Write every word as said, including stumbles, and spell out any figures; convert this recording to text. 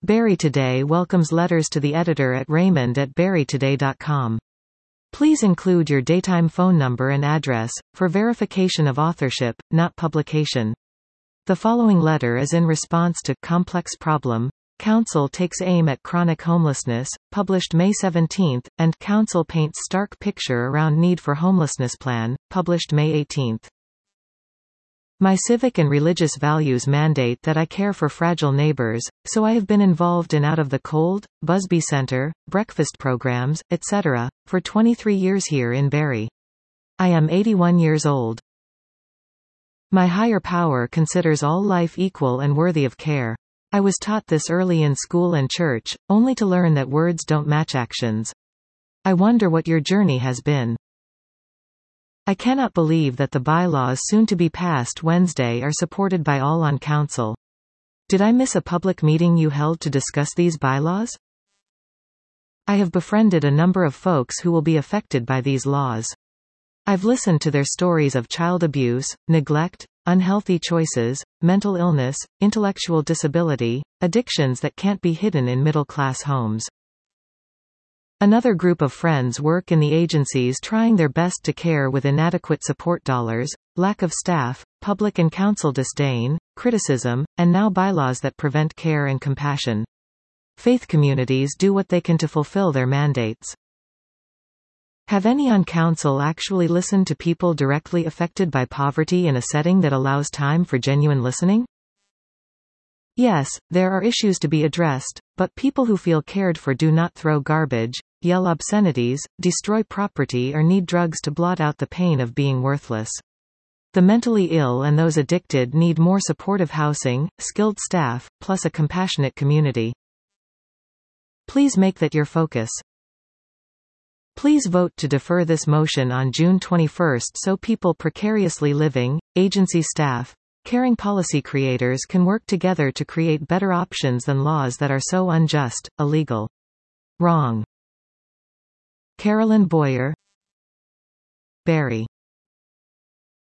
Barrie Today welcomes letters to the editor at raymond at barrie today dot com. Please include your daytime phone number and address, for verification of authorship, not publication. The following letter is in response to Complex Problem. Council takes aim at chronic homelessness, published May seventeenth, and Council paints stark picture around need for homelessness plan, published May eighteenth. My civic and religious values mandate that I care for fragile neighbors, so I have been involved in Out of the Cold, Busby Center, breakfast programs, et cetera, for twenty-three years here in Barrie. I am eighty-one years old. My higher power considers all life equal and worthy of care. I was taught this early in school and church, only to learn that words don't match actions. I wonder what your journey has been. I cannot believe that the bylaws soon to be passed Wednesday are supported by all on council. Did I miss a public meeting you held to discuss these bylaws? I have befriended a number of folks who will be affected by these laws. I've listened to their stories of child abuse, neglect, unhealthy choices, mental illness, intellectual disability, addictions that can't be hidden in middle-class homes. Another group of friends work in the agencies trying their best to care with inadequate support dollars, lack of staff, public and council disdain, criticism, and now bylaws that prevent care and compassion. Faith communities do what they can to fulfill their mandates. Have any on council actually listened to people directly affected by poverty in a setting that allows time for genuine listening? Yes, there are issues to be addressed, but people who feel cared for do not throw garbage, yell obscenities, destroy property or need drugs to blot out the pain of being worthless. The mentally ill and those addicted need more supportive housing, skilled staff, plus a compassionate community. Please make that your focus. Please vote to defer this motion on June twenty-first so people precariously living, agency staff, caring policy creators can work together to create better options than laws that are so unjust, illegal. Wrong. Carolyn Boyer, Barrie.